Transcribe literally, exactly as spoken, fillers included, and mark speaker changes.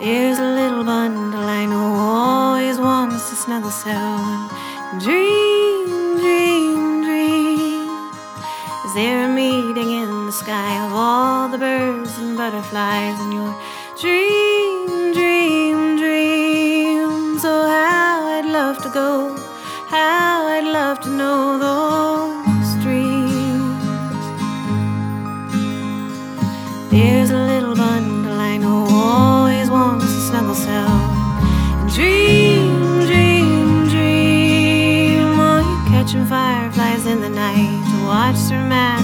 Speaker 1: There's a little bundle I know always wants to snuggle so and dream, dream, dream. Is there a meeting in the sky of all the birds and butterflies in your dream, dream, dream? So how I'd love to go, how I'd love to know those dreams. There's a little bundle I know always wants to snuggle so and dream, dream, dream. Oh, you're catching fireflies in the night to watch through magic